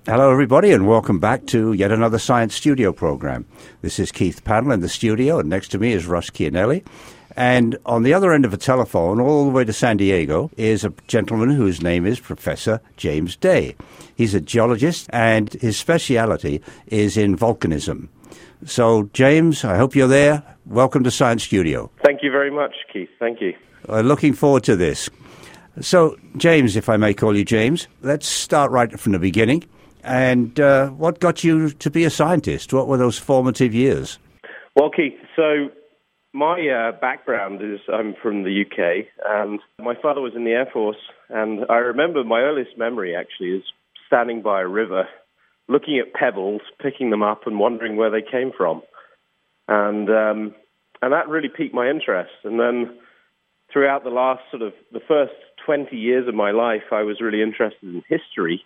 Hello, everybody, and welcome back to yet another Science Studio program. This is Keith Paddle in the studio, and next to me is Russ Chianelli. And on the other end of a telephone, all the way to San Diego, is a gentleman whose name is Professor James Day. He's a geologist, and his speciality is in volcanism. So, James, I hope you're there. Welcome to Science Studio. Thank you very much, Keith. Thank you. Looking forward to this. So, James, if I may call you James, let's start right from the beginning. And what got you to be a scientist? What were those formative years? Well, Keith, so my background is I'm from the UK, and my father was in the Air Force, and I remember my earliest memory, actually, is standing by a river, looking at pebbles, picking them up, and wondering where they came from. And that really piqued my interest. And then throughout the first 20 years of my life, I was really interested in history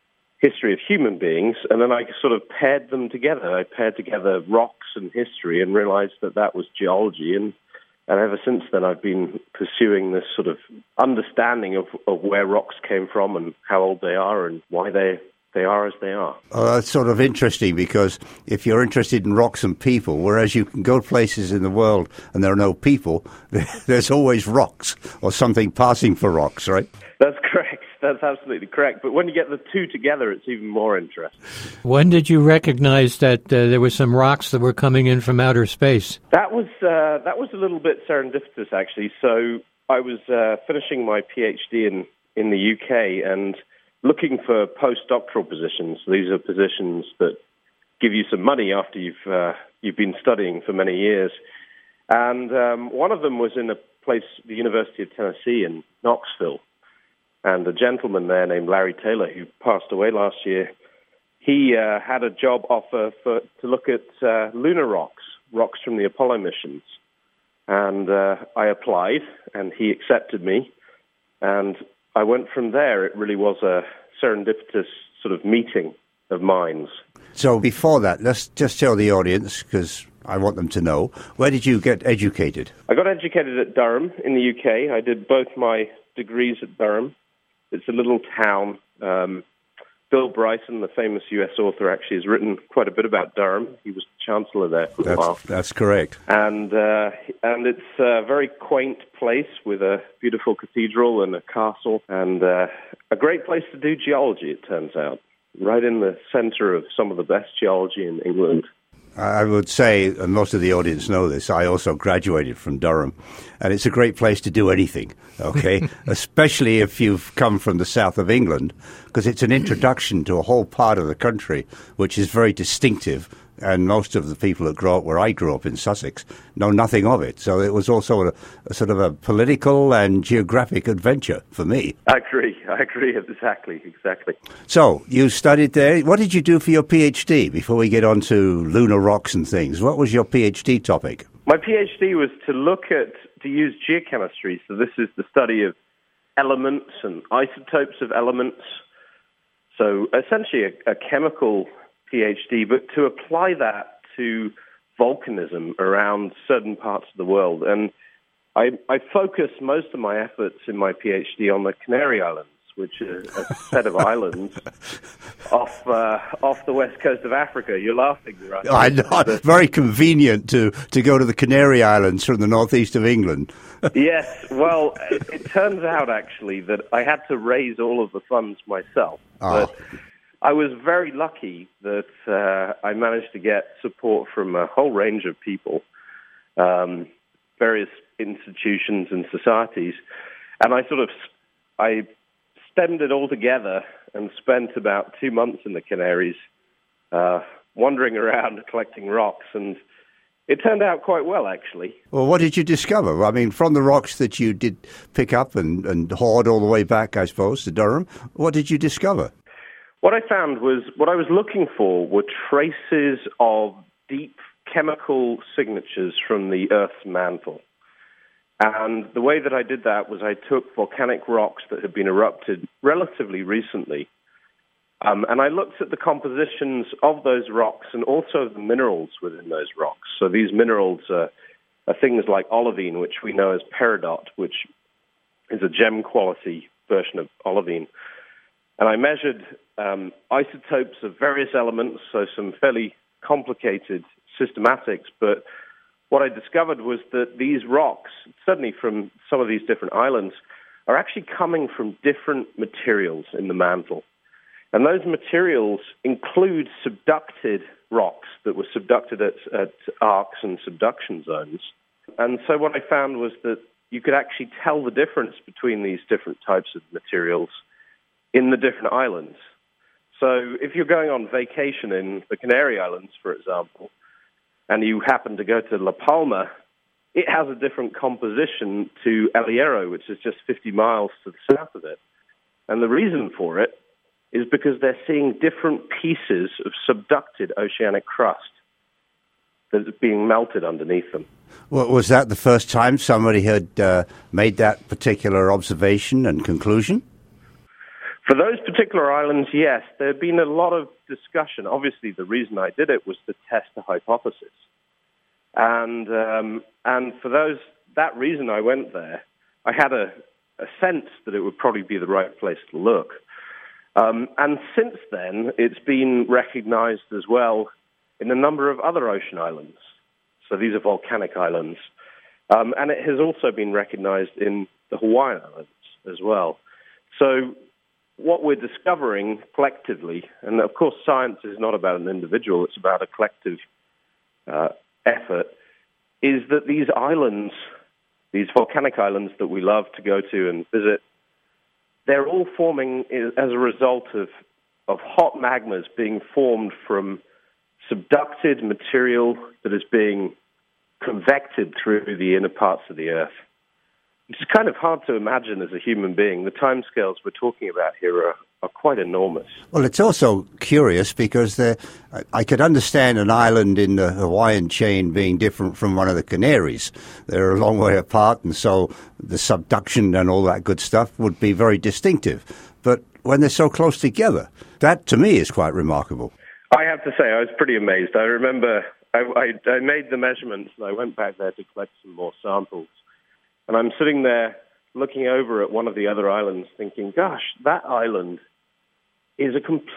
of human beings, and then I sort of paired them together. I paired together rocks and history and realized that was geology, and ever since then I've been pursuing this sort of understanding of where rocks came from and how old they are and why they are as they are. That's sort of interesting, because if you're interested in rocks and people, whereas you can go places in the world and there are no people, there's always rocks or something passing for rocks, right? That's correct. That's absolutely correct. But when you get the two together, it's even more interesting. When did you recognize that there were some rocks that were coming in from outer space? That was a little bit serendipitous, actually. So I was finishing my PhD in the UK and looking for postdoctoral positions. These are positions that give you some money after you've been studying for many years. And one of them was in a place, the University of Tennessee in Knoxville. And a gentleman there named Larry Taylor, who passed away last year, he had a job offer to look at lunar rocks from the Apollo missions. And I applied, and he accepted me. And I went from there. It really was a serendipitous sort of meeting of minds. So before that, let's just tell the audience, because I want them to know, where did you get educated? I got educated at Durham in the UK. I did both my degrees at Durham. It's a little town. Bill Bryson, the famous U.S. author, actually has written quite a bit about Durham. He was chancellor there for a while. That's correct. And it's a very quaint place with a beautiful cathedral and a castle, and a great place to do geology, it turns out. Right in the center of some of the best geology in England. I would say, and most of the audience know this, I also graduated from Durham, and it's a great place to do anything, okay? Especially if you've come from the south of England, because it's an introduction to a whole part of the country which is very distinctive, and most of the people that grow up where I grew up in Sussex know nothing of it. So it was also a sort of a political and geographic adventure for me. I agree, exactly. So you studied there. What did you do for your PhD before we get on to lunar rocks and things? What was your PhD topic? My PhD was to use geochemistry. So this is the study of elements and isotopes of elements. So essentially a chemical PhD, but to apply that to volcanism around certain parts of the world. And I focused most of my efforts in my PhD on the Canary Islands, which is a set of islands off the west coast of Africa. You're laughing, right? I know. Very convenient to go to the Canary Islands from the northeast of England. Yes. Well, it turns out, actually, that I had to raise all of the funds myself. Oh. But I was very lucky that I managed to get support from a whole range of people, various institutions and societies, and I stemmed it all together and spent about 2 months in the Canaries, wandering around collecting rocks, and it turned out quite well, actually. Well, what did you discover? I mean, from the rocks that you did pick up and hoard all the way back, I suppose, to Durham, what did you discover? What I found was, what I was looking for were traces of deep chemical signatures from the Earth's mantle. And the way that I did that was I took volcanic rocks that had been erupted relatively recently, and I looked at the compositions of those rocks and also the minerals within those rocks. So these minerals are things like olivine, which we know as peridot, which is a gem quality version of olivine. And I measured isotopes of various elements, so some fairly complicated systematics. But what I discovered was that these rocks, certainly from some of these different islands, are actually coming from different materials in the mantle. And those materials include subducted rocks that were subducted at arcs and subduction zones. And so what I found was that you could actually tell the difference between these different types of materials in the different islands. So if you're going on vacation in the Canary Islands, for example, and you happen to go to La Palma, it has a different composition to El Hierro, which is just 50 miles to the south of it. And the reason for it is because they're seeing different pieces of subducted oceanic crust that is being melted underneath them. Well, was that the first time somebody had made that particular observation and conclusion? For those particular islands, yes. There had been a lot of discussion. Obviously, the reason I did it was to test the hypothesis. And for that reason I went there. I had a sense that it would probably be the right place to look. And since then, it's been recognized as well in a number of other ocean islands. So these are volcanic islands. And it has also been recognized in the Hawaiian Islands as well. So what we're discovering collectively, and of course science is not about an individual, it's about a collective effort, is that these islands, these volcanic islands that we love to go to and visit, they're all forming as a result of hot magmas being formed from subducted material that is being convected through the inner parts of the Earth. It's kind of hard to imagine as a human being. The timescales we're talking about here are quite enormous. Well, it's also curious because I could understand an island in the Hawaiian chain being different from one of the Canaries. They're a long way apart, and so the subduction and all that good stuff would be very distinctive. But when they're so close together, that to me is quite remarkable. I have to say, I was pretty amazed. I remember I made the measurements and I went back there to collect some more samples. And I'm sitting there looking over at one of the other islands thinking, gosh, that island is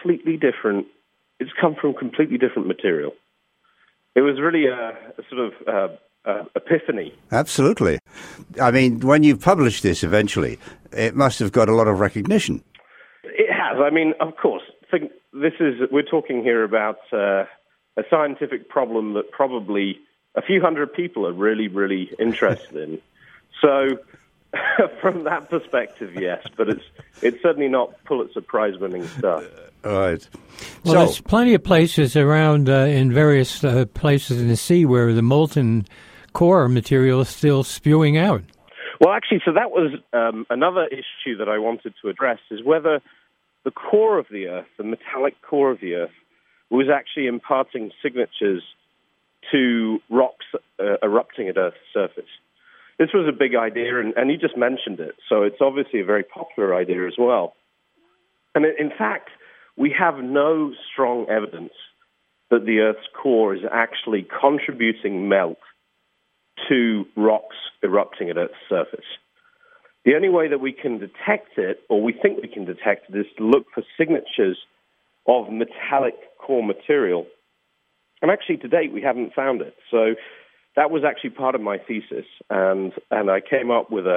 it's come from completely different material. It was really a sort of epiphany. Absolutely. I mean, when you publish this eventually, it must have got a lot of recognition. It has. I mean, of course, we're talking here about a scientific problem that probably a few hundred people are really, really interested in. So, from that perspective, yes, but it's certainly not Pulitzer Prize-winning stuff. Right. Well, there's plenty of places around in various places in the sea where the molten core material is still spewing out. Well, actually, so that was another issue that I wanted to address, is whether the core of the Earth, the metallic core of the Earth, was actually imparting signatures to rocks erupting at Earth's surface. This was a big idea, and you just mentioned it, so it's obviously a very popular idea as well. And in fact, we have no strong evidence that the Earth's core is actually contributing melt to rocks erupting at Earth's surface. The only way that we can detect it, or we think we can detect it, is to look for signatures of metallic core material. And actually, to date, we haven't found it. So that was actually part of my thesis, and I came up with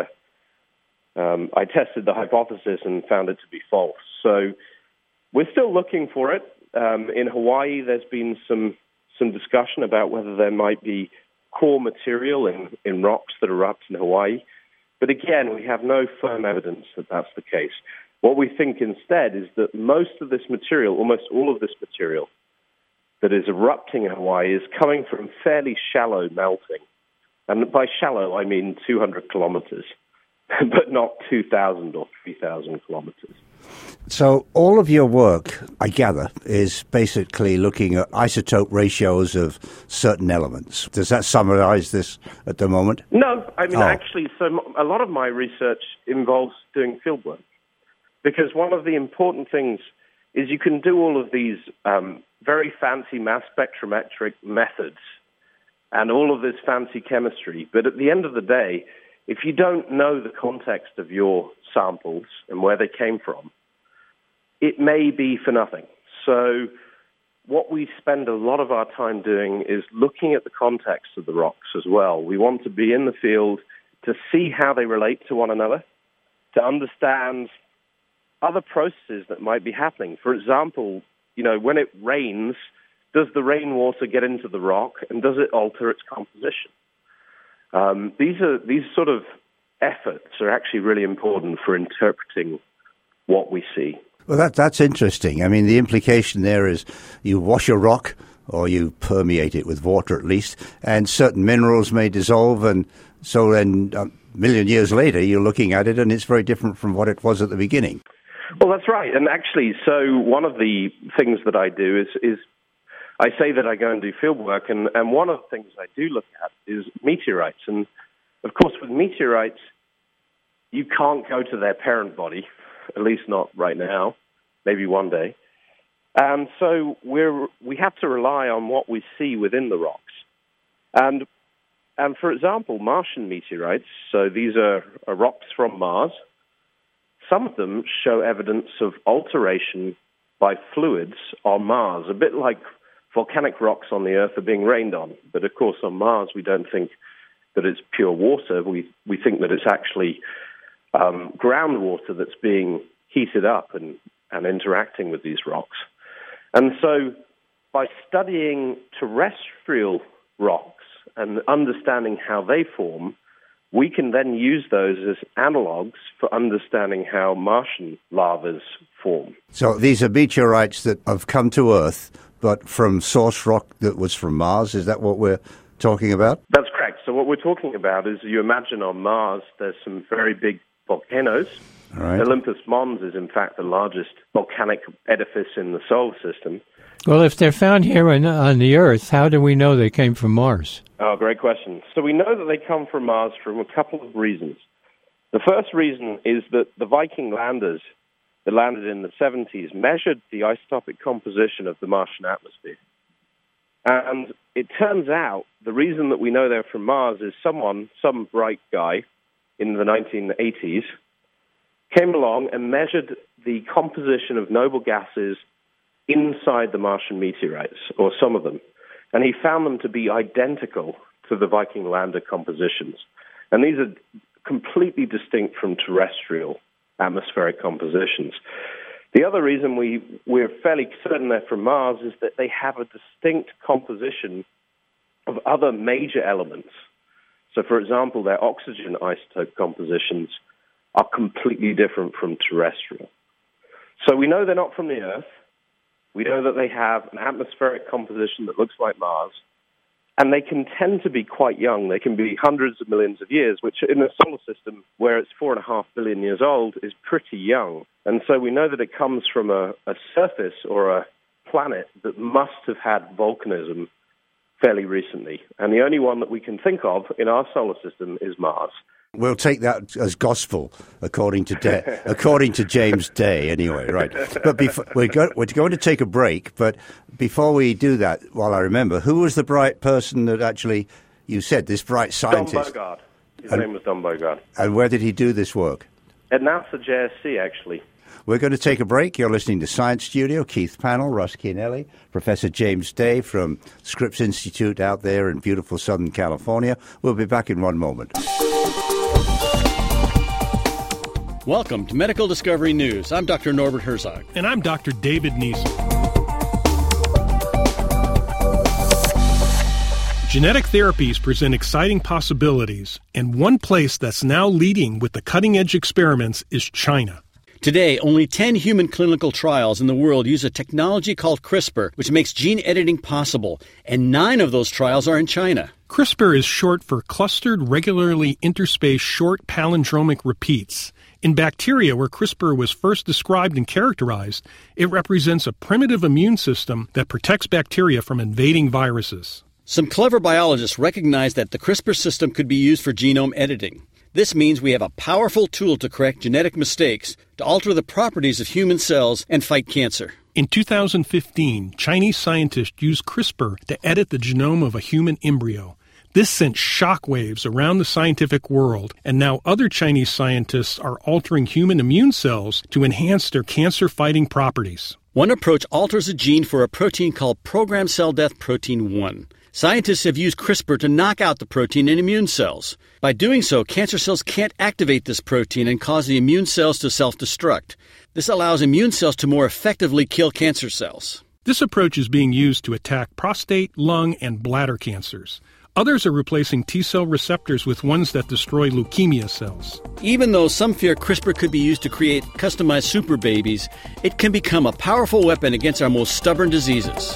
I tested the hypothesis and found it to be false. So we're still looking for it. In Hawaii, there's been some discussion about whether there might be core material in rocks that erupt in Hawaii. But again, we have no firm evidence that that's the case. What we think instead is that most of this material, almost all of this material, that is erupting in Hawaii is coming from fairly shallow melting. And by shallow, I mean 200 kilometers, but not 2,000 or 3,000 kilometers. So all of your work, I gather, is basically looking at isotope ratios of certain elements. Does that summarize this at the moment? No, I mean, actually, so a lot of my research involves doing fieldwork. Because one of the important things is you can do all of these very fancy mass spectrometric methods and all of this fancy chemistry. But at the end of the day, if you don't know the context of your samples and where they came from, it may be for nothing. So what we spend a lot of our time doing is looking at the context of the rocks as well. We want to be in the field to see how they relate to one another, to understand other processes that might be happening. For example, when it rains, does the rainwater get into the rock and does it alter its composition? These sort of efforts are actually really important for interpreting what we see. Well, that's interesting. I mean, the implication there is you wash a rock, or you permeate it with water at least, and certain minerals may dissolve, and so then a million years later you're looking at it and it's very different from what it was at the beginning. Well, that's right. And actually, so one of the things that I do is I say that I go and do field work, and one of the things I do look at is meteorites. And, of course, with meteorites, you can't go to their parent body, at least not right now, maybe one day. And so we have to rely on what we see within the rocks. And for example, Martian meteorites, so these are rocks from Mars. Some of them show evidence of alteration by fluids on Mars, a bit like volcanic rocks on the Earth are being rained on. But of course, on Mars, we don't think that it's pure water. We think that it's actually groundwater that's being heated up and interacting with these rocks. And so by studying terrestrial rocks and understanding how they form, we can then use those as analogs for understanding how Martian lavas form. So these are meteorites that have come to Earth, but from source rock that was from Mars. Is that what we're talking about? That's correct. So what we're talking about is, you imagine on Mars, there's some very big volcanoes. Right. Olympus Mons is, in fact, the largest volcanic edifice in the solar system. Well, if they're found here on the Earth, how do we know they came from Mars? Oh, great question. So we know that they come from Mars from a couple of reasons. The first reason is that the Viking landers that landed in the 70s measured the isotopic composition of the Martian atmosphere. And it turns out the reason that we know they're from Mars is some bright guy in the 1980s, came along and measured the composition of noble gases inside the Martian meteorites, or some of them. And he found them to be identical to the Viking lander compositions. And these are completely distinct from terrestrial atmospheric compositions. The other reason we're fairly certain they're from Mars is that they have a distinct composition of other major elements. So, for example, their oxygen isotope compositions are completely different from terrestrial. So we know they're not from the Earth. We know that they have an atmospheric composition that looks like Mars. And they can tend to be quite young. They can be hundreds of millions of years, which in a solar system where it's 4.5 billion years old is pretty young. And so we know that it comes from a surface or a planet that must have had volcanism fairly recently. And the only one that we can think of in our solar system is Mars. We'll take that as gospel, according to James Day, anyway, right? But we're going to take a break. But before we do that, while I remember, who was the bright person that actually, you said, this bright scientist? Don Bogard. His name was Don Bogard. And where did he do this work? At NASA JSC, actually. We're going to take a break. You're listening to Science Studio. Keith Pannell, Russ Kienelli, Professor James Day from Scripps Institute out there in beautiful Southern California. We'll be back in one moment. Welcome to Medical Discovery News. I'm Dr. Norbert Herzog. And I'm Dr. David Neeson. Genetic therapies present exciting possibilities, and one place that's now leading with the cutting-edge experiments is China. Today, only 10 human clinical trials in the world use a technology called CRISPR, which makes gene editing possible, and 9 of those trials are in China. CRISPR is short for Clustered Regularly Interspaced Short Palindromic Repeats. In bacteria, where CRISPR was first described and characterized, it represents a primitive immune system that protects bacteria from invading viruses. Some clever biologists recognize that the CRISPR system could be used for genome editing. This means we have a powerful tool to correct genetic mistakes, to alter the properties of human cells, and fight cancer. In 2015, Chinese scientists used CRISPR to edit the genome of a human embryo. This sent shockwaves around the scientific world, and now other Chinese scientists are altering human immune cells to enhance their cancer-fighting properties. One approach alters a gene for a protein called programmed cell death protein 1. Scientists have used CRISPR to knock out the protein in immune cells. By doing so, cancer cells can't activate this protein and cause the immune cells to self-destruct. This allows immune cells to more effectively kill cancer cells. This approach is being used to attack prostate, lung, and bladder cancers. Others are replacing T-cell receptors with ones that destroy leukemia cells. Even though some fear CRISPR could be used to create customized super babies, it can become a powerful weapon against our most stubborn diseases.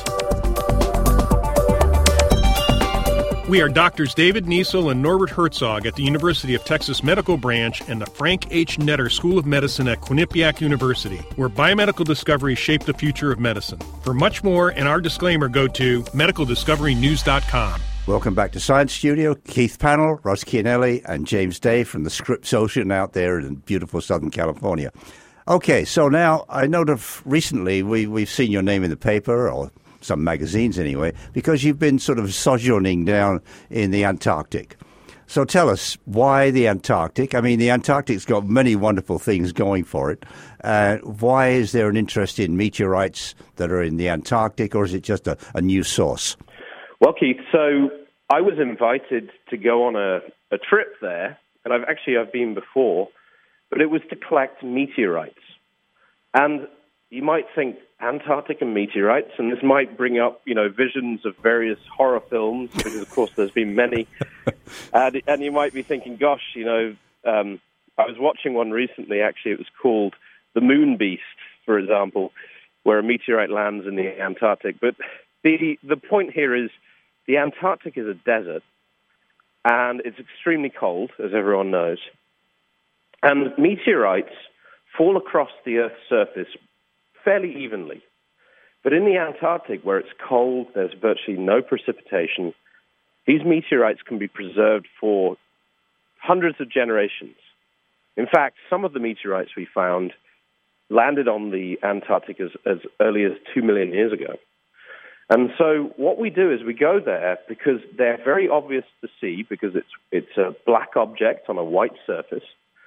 We are Doctors David Niesel and Norbert Herzog at the University of Texas Medical Branch and the Frank H. Netter School of Medicine at Quinnipiac University, where biomedical discoveries shape the future of medicine. For much more and our disclaimer, go to medicaldiscoverynews.com. Welcome back to Science Studio. Keith Pannell, Ross Chianelli, and James Day from the Scripps Ocean out there in beautiful Southern California. Okay, so now I know that recently we've seen your name in the paper, or some magazines anyway, because you've been sort of sojourning down in the Antarctic. So tell us, why the Antarctic? I mean, the Antarctic's got many wonderful things going for it. Why is there an interest in meteorites that are in the Antarctic, or is it just a new source? Well, Keith, so I was invited to go on a trip there, and I've been before, but it was to collect meteorites. And you might think Antarctic and meteorites, and this might bring up, visions of various horror films, because of course there's been many. And you might be thinking, gosh, I was watching one recently, actually, it was called The Moon Beast, for example, where a meteorite lands in the Antarctic. But the point here is, the Antarctic is a desert, and it's extremely cold, as everyone knows. And meteorites fall across the Earth's surface fairly evenly. But in the Antarctic, where it's cold, there's virtually no precipitation, these meteorites can be preserved for hundreds of generations. In fact, some of the meteorites we found landed on the Antarctic as early as 2 million years ago. And so what we do is we go there because they're very obvious to see, because it's a black object on a white surface.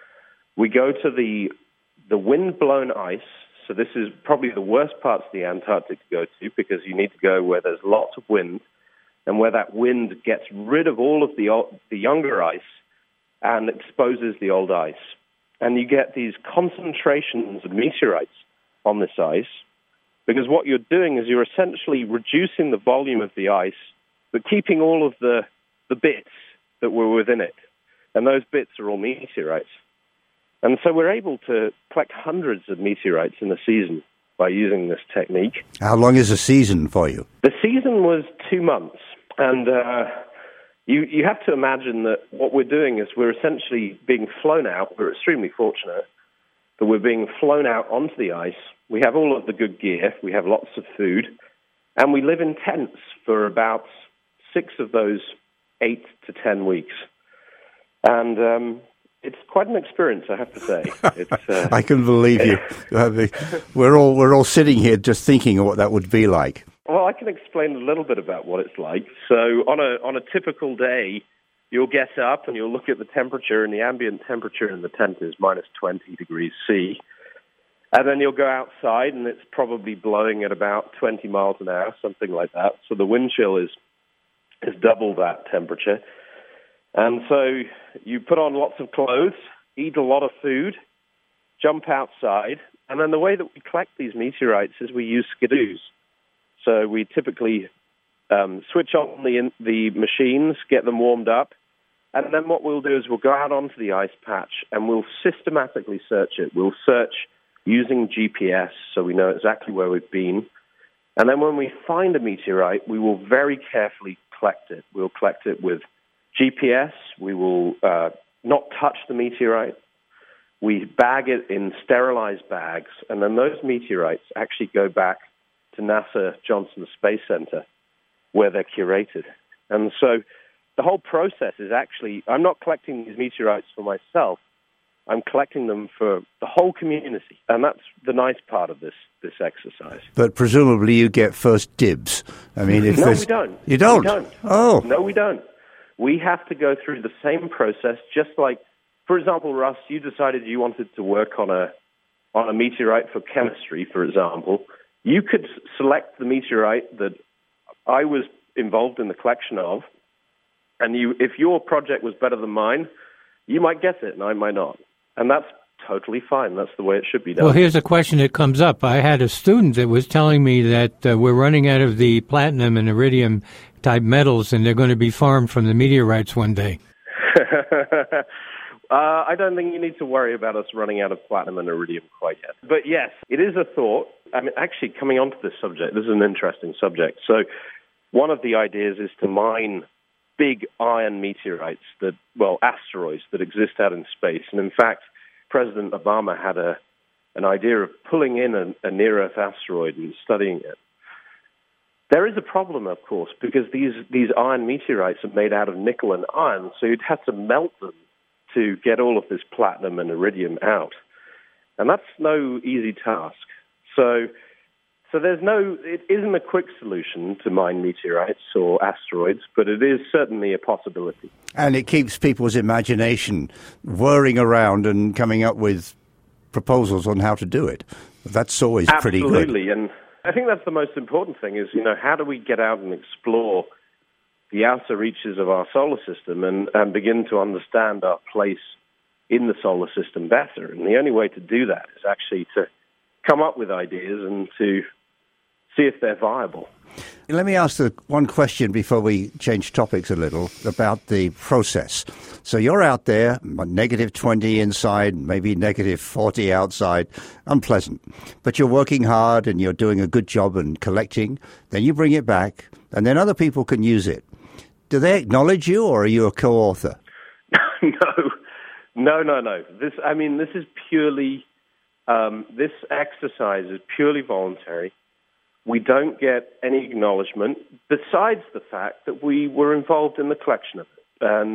We go to the wind-blown ice. So this is probably the worst parts of the Antarctic to go to, because you need to go where there's lots of wind and where that wind gets rid of all of the younger ice and exposes the old ice. And you get these concentrations of meteorites on this ice, because what you're doing is you're essentially reducing the volume of the ice, but keeping all of the bits that were within it. And those bits are all meteorites. And so we're able to collect hundreds of meteorites in a season by using this technique. How long is a season for you? The season was 2 months. And you have to imagine that what we're doing is we're essentially being flown out. We're extremely fortunate that we're being flown out onto the ice. We have all of the good gear. We have lots of food. And we live in tents for about 6 of those 8 to 10 weeks. And it's quite an experience, I have to say. I can believe you. We're all sitting here just thinking of what that would be like. Well, I can explain a little bit about what it's like. So on a typical day, you'll get up and you'll look at the temperature, and the ambient temperature in the tent is minus 20 degrees C. And then you'll go outside, and it's probably blowing at about 20 miles an hour, something like that. So the wind chill is double that temperature. And so you put on lots of clothes, eat a lot of food, jump outside, and then the way that we collect these meteorites is we use skidoos. So we typically switch on the machines, get them warmed up, and then what we'll do is we'll go out onto the ice patch and we'll systematically search it. We'll search using GPS so we know exactly where we've been. And then when we find a meteorite, we will very carefully collect it. We'll collect it with GPS. We will not touch the meteorite. We bag it in sterilized bags, and then those meteorites actually go back to NASA Johnson Space Center, where they're curated. And so the whole process is actually, I'm not collecting these meteorites for myself. I'm collecting them for the whole community. And that's the nice part of this exercise. But presumably you get first dibs. I mean, if No, we don't. You don't? We don't. Oh. No, we don't. we have to go through the same process, just like, for example, Russ, you decided you wanted to work on a meteorite for chemistry, for example. You could select the meteorite that I was involved in the collection of, and if your project was better than mine, you might guess it and I might not. And that's totally fine. That's the way it should be done. Well, here's a question that comes up. I had a student that was telling me that we're running out of the platinum and iridium type metals, and they're going to be farmed from the meteorites one day. I don't think you need to worry about us running out of platinum and iridium quite yet. But yes, it is a thought. I mean, actually, coming on to this subject, this is an interesting subject. So one of the ideas is to mine big iron meteorites asteroids that exist out in space. And in fact, President Obama had an idea of pulling in a near-Earth asteroid and studying it. There is a problem, of course, because these iron meteorites are made out of nickel and iron, so you'd have to melt them to get all of this platinum and iridium out. And that's no easy task. So it isn't a quick solution to mine meteorites or asteroids, but it is certainly a possibility. And it keeps people's imagination whirring around and coming up with proposals on how to do it. That's always pretty good. Absolutely, and I think that's the most important thing is, how do we get out and explore the outer reaches of our solar system and begin to understand our place in the solar system better? And the only way to do that is actually to come up with ideas and to see if they're viable. Let me ask one question before we change topics a little about the process. So you're out there, negative 20 inside, maybe negative 40 outside, unpleasant. But you're working hard and you're doing a good job and collecting. Then you bring it back, and then other people can use it. Do they acknowledge you, or are you a co-author? No. This is purely, this exercise is purely voluntary. We don't get any acknowledgement besides the fact that we were involved in the collection of it. And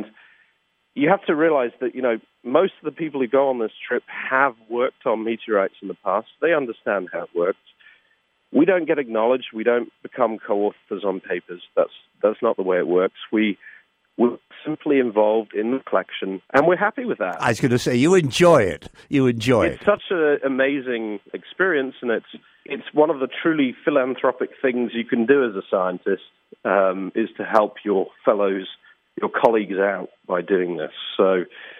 you have to realize that, most of the people who go on this trip have worked on meteorites in the past. They understand how it works. We don't get acknowledged. We don't become co-authors on papers. That's not the way it works. We're simply involved in the collection, and we're happy with that. I was going to say, you enjoy it. It's such an amazing experience, and it's one of the truly philanthropic things you can do as a scientist, is to help your colleagues out by doing this. So,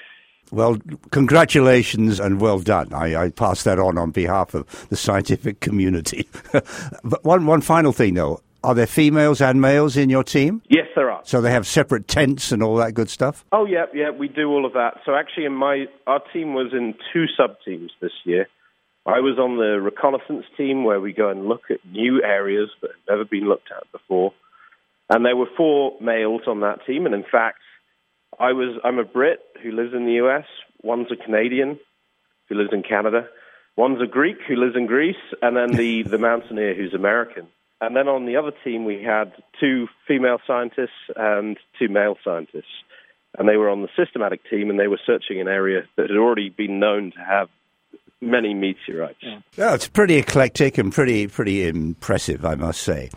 well, congratulations and well done. I pass that on behalf of the scientific community. But one final thing, though. Are there females and males in your team? Yes, there are. So they have separate tents and all that good stuff? Oh, yeah, we do all of that. So actually, our team was in 2 sub-teams this year. I was on the reconnaissance team, where we go and look at new areas that have never been looked at before. And there were 4 males on that team. And in fact, I'm a Brit who lives in the US. One's a Canadian who lives in Canada. One's a Greek who lives in Greece. And then the mountaineer who's American. And then on the other team, we had 2 female scientists and 2 male scientists. And they were on the systematic team, and they were searching an area that had already been known to have many meteorites. Yeah, it's pretty eclectic and pretty impressive, I must say.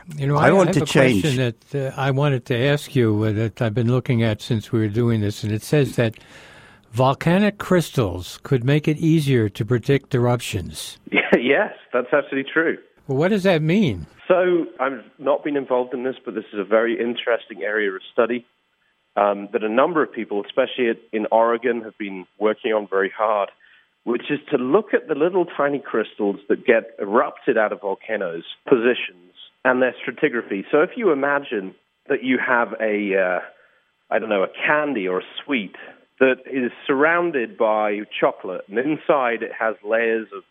I have a question that I wanted to ask you that I've been looking at since we were doing this, and it says that volcanic crystals could make it easier to predict eruptions. Yes, that's absolutely true. Well, what does that mean? So I've not been involved in this, but this is a very interesting area of study that a number of people, especially in Oregon, have been working on very hard, which is to look at the little tiny crystals that get erupted out of volcanoes' positions and their stratigraphy. So if you imagine that you have a candy or a sweet that is surrounded by chocolate, and inside it has layers of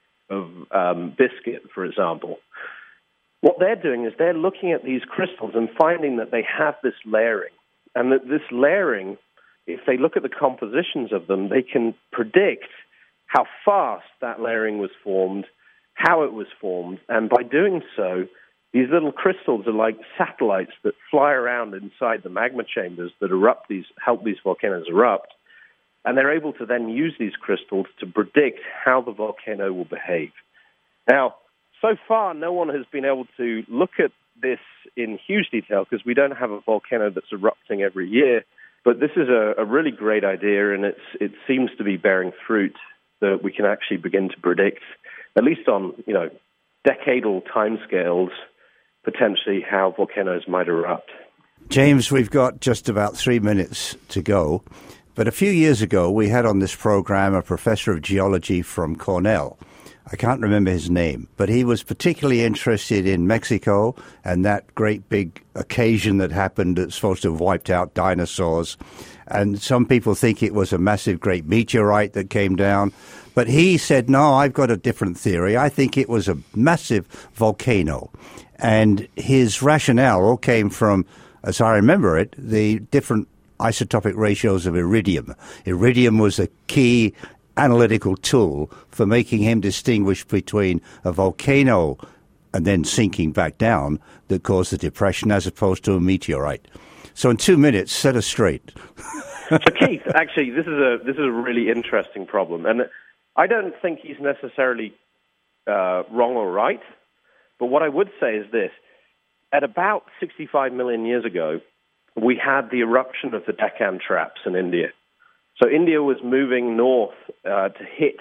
biscuit, for example. What they're doing is they're looking at these crystals and finding that they have this layering. And that this layering, if they look at the compositions of them, they can predict how fast that layering was formed, how it was formed. And by doing so, these little crystals are like satellites that fly around inside the magma chambers that help these volcanoes erupt. And they're able to then use these crystals to predict how the volcano will behave. Now, so far, no one has been able to look at this in huge detail because we don't have a volcano that's erupting every year. But this is a really great idea, and it seems to be bearing fruit that we can actually begin to predict, at least on decadal timescales, potentially how volcanoes might erupt. James, we've got just about 3 minutes to go. But a few years ago, we had on this program a professor of geology from Cornell. I can't remember his name, but he was particularly interested in Mexico and that great big occasion that happened that's supposed to have wiped out dinosaurs. And some people think it was a massive great meteorite that came down. But he said, no, I've got a different theory. I think it was a massive volcano. And his rationale all came from, as I remember it, the different isotopic ratios of iridium. Iridium was a key analytical tool for making him distinguish between a volcano and then sinking back down that caused the depression as opposed to a meteorite. So in 2 minutes, set us straight. So Keith, actually, this is a really interesting problem, and I don't think he's necessarily wrong or right. But what I would say is this: at about 65 million years ago, we had the eruption of the Deccan Traps in India. So India was moving north to hit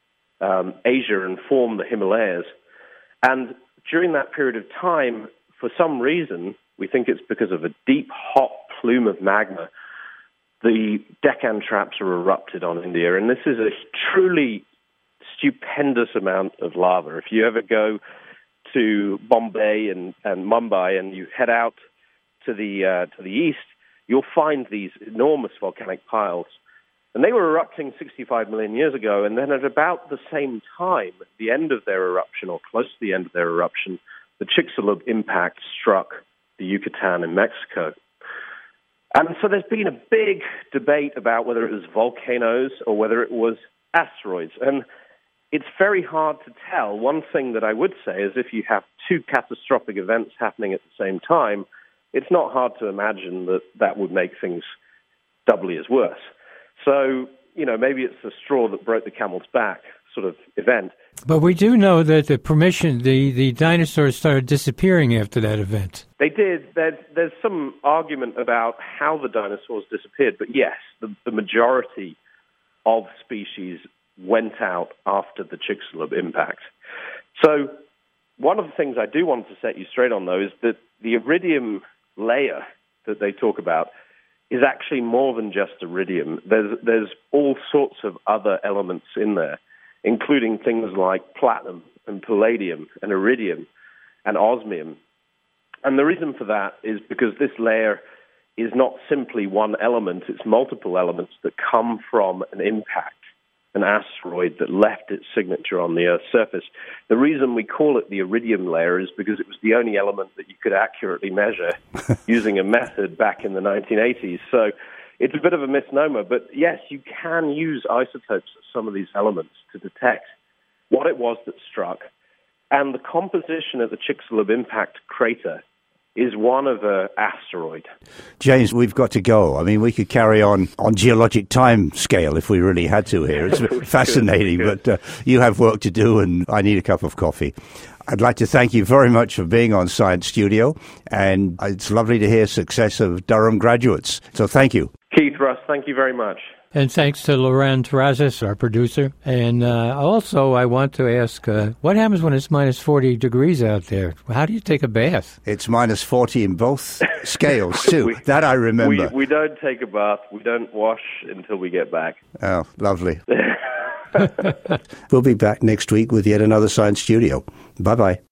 Asia and form the Himalayas. And during that period of time, for some reason, we think it's because of a deep, hot plume of magma, the Deccan Traps are erupted on India. And this is a truly stupendous amount of lava. If you ever go to Bombay and Mumbai and you head out to the east, you'll find these enormous volcanic piles. And they were erupting 65 million years ago, and then at about the same time, at the end of their eruption, or close to the end of their eruption, the Chicxulub impact struck the Yucatan in Mexico. And so there's been a big debate about whether it was volcanoes or whether it was asteroids. And it's very hard to tell. One thing that I would say is if you have two catastrophic events happening at the same time, it's not hard to imagine that that would make things doubly as worse. So, maybe it's the straw that broke the camel's back sort of event. But we do know that the dinosaurs started disappearing after that event. They did. There's some argument about how the dinosaurs disappeared, but yes, the majority of species went out after the Chicxulub impact. So one of the things I do want to set you straight on, though, is that the iridium layer that they talk about is actually more than just iridium. There's all sorts of other elements in there, including things like platinum and palladium and iridium and osmium. And the reason for that is because this layer is not simply one element, it's multiple elements that come from an impact, an asteroid that left its signature on the Earth's surface. The reason we call it the iridium layer is because it was the only element that you could accurately measure using a method back in the 1980s. So it's a bit of a misnomer, but yes, you can use isotopes of some of these elements to detect what it was that struck. And the composition of the Chicxulub impact crater is one of an asteroid. James, we've got to go. I mean, we could carry on geologic time scale if we really had to here. It's fascinating, but you have work to do and I need a cup of coffee. I'd like to thank you very much for being on Science Studio, and it's lovely to hear success of Durham graduates. So thank you. Keith, Russ, thank you very much. And thanks to Loren Terrazas, our producer. And also, I want to ask, what happens when it's minus 40 degrees out there? How do you take a bath? It's minus 40 in both scales, too. That I remember. We don't take a bath. We don't wash until we get back. Oh, lovely. We'll be back next week with yet another Science Studio. Bye-bye.